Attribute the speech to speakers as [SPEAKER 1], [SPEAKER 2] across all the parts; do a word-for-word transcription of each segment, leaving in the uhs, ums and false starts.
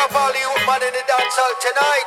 [SPEAKER 1] up all the youth man in the dance hall tonight.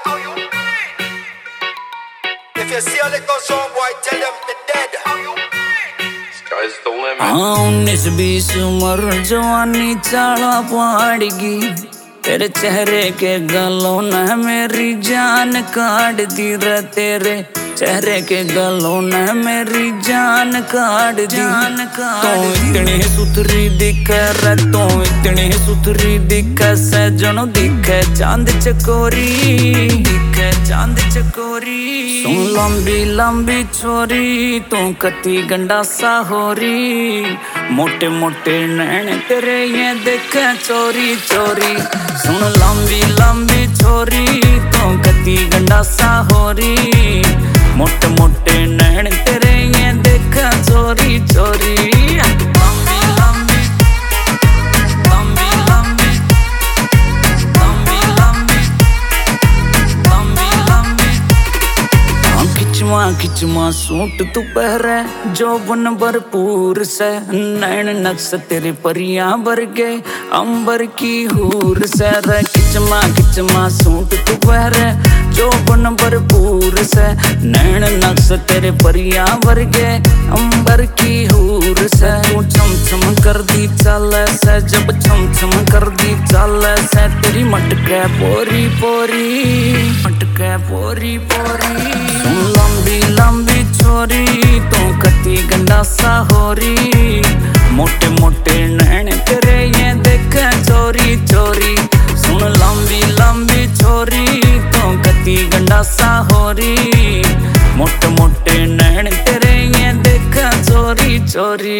[SPEAKER 1] If you see a little song boy, tell them they're dead. Sky's the limit.
[SPEAKER 2] हाँ उन्नीस बीस उम्र जवानी चाला पड़गी, तेरे चेहरे के गलों ने मेरी जान काट दी रे, तेरे चेहरे के गलों ने मेरी जान काट दी। तो इतनी सुथरी दिखे रे, तो इतनी सुथरी दिखे सजनो दिखे चांद चकोरी, दिखे चांद चकोरी। सुन लंबी लंबी छोरी तू कती गंडा सा होरी, मोटे मोटे नैन तेरे ये देखे चोरी चोरी। सुन लंबी लंबी छोरी तू कती गंडा सा होरी, मोटे मोटे नैन तेरे ये देखा चोरी चोरी। लंबी लंबी लंबी लंबी लंबी लंबी लंबी लंबी। हाँ खिचवा खिचवा सूट तू पहरे जोबन भरपूर से, नैन नक्श तेरे परियां बरगे अंबर की हूर से रे। खिचमा खिचमा सूट तू पहरे जोबन भरपूर से, नैन नक्श तेरे परियां वर्गे अंबर की हूर से। तू छम छम कर दी चाल से, जब छम छम कर दी चाल से, तेरी मटके पोरी पोरी, मटके पोरी पोरी। लंबी लंबी छोरी तू कती गंडा सा होरी, मोटे मोटे नैन तेरे ये देखे चोरी चोरी। सुन लंबी लंबी छोरी तू कती गंडा सा होरी, मोटे मोटे नैन तेरे ये देखा चोरी चोरी।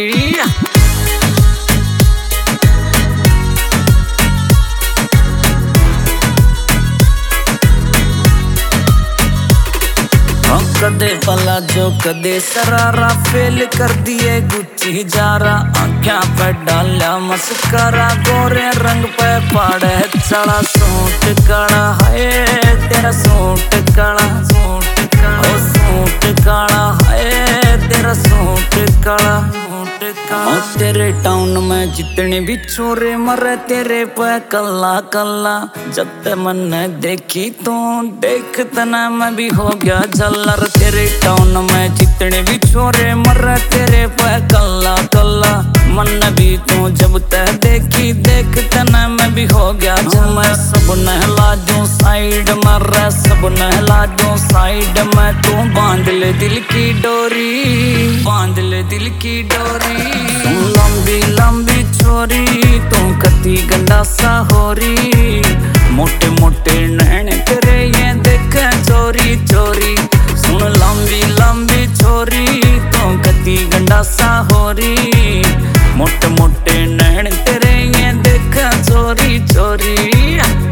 [SPEAKER 2] कदे पला जो कदे सरारा, फेल कर दिए गुच्ची जारा, आँखों पे डाला मस्करा, गोरे रंग पे पाड़े चढ़ा सूट काला है तेरा, सूट काला सूट काला सूट काला है तेरा, सूट काला सूट काला। तेरे टाउन में जितने भी छोरे मरे तेरे पे कल्ला कल्ला, जब ते मैंने देखी तो देखता ना मैं भी हो गया झल्लर। तेरे टाउन में जितने भी छोरे मरे तेरे पे कल्ला कल्ला, मन भी तो जब ते देखी देखता ना मैं भी हो गया झल्लर। सब नहला दूं साइड में रे, सब नहला दूं साइड में, तू बांध ले दिल की डोरी, बांध ले दिल की डोरी। लंबी लंबी छोरी तू कती गंडा सा होरी, मोटे मोटे नैन तेरे ये देखे चोरी चोरी। सुन लंबी लंबी छोरी तू कती गंडा सा होरी, मोटे मोटे नैन तेरे ये देखा चोरी चोरी।